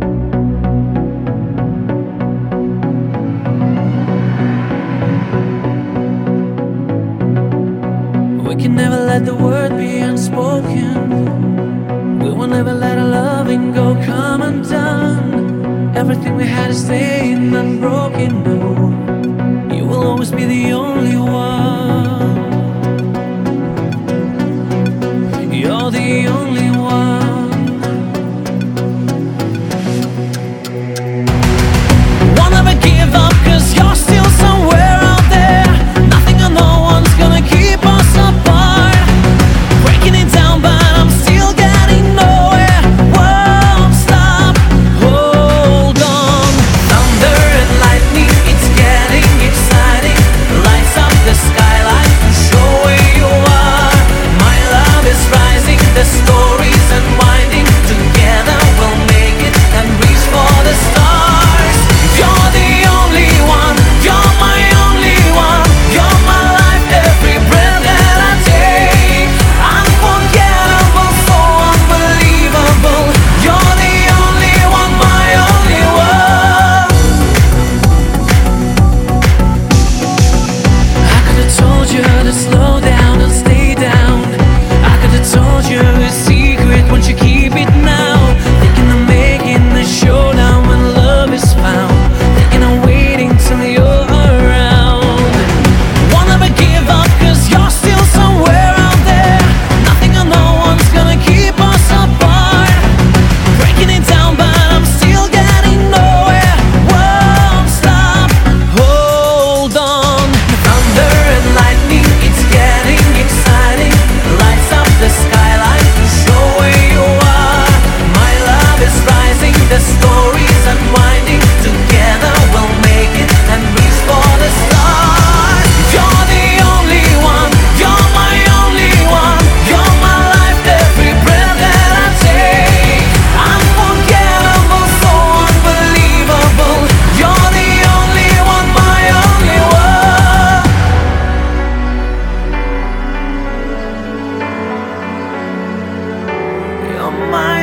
We can never let the word be unspoken. We will never let our loving go come undone. Everything we had is staying unbroken. No, you will always be the only one. You're the only one. Won't ever give up, 'cause you're still somewhere out there. Nothing or no one's gonna keep us apart. Breaking it down, but I'm still getting nowhere. Won't stop, hold on. Thunder and lightning, it's getting exciting. Lights up the skyline to show where you are. My love is rising, the story's unwinding. Together we'll make it and reach for the stars. You're the only one, you're my only one. You're my life, every breath that I take. Unforgettable, so unbelievable. You're the only one, my only one. I could have told you to slow down and stay down. I could have told you a secret, won't you keep it now? Thinking of making the showdown when love is found. Thinking of waiting till you're around. Won't ever give up, 'cause you're still somewhere out there. Nothing or no one's gonna keep us apart. Breaking it down, but I'm still getting nowhere. Won't stop, hold on. Thunder and lightning, it's getting exciting. Lights up the skyline to show where you are. My love is rising, the story's unwinding. Together we'll make it and reach for the stars. You're the only one, you're my only one. You're my life, every breath that I take. Unforgettable, so unbelievable. You're the only one, my only one. You're my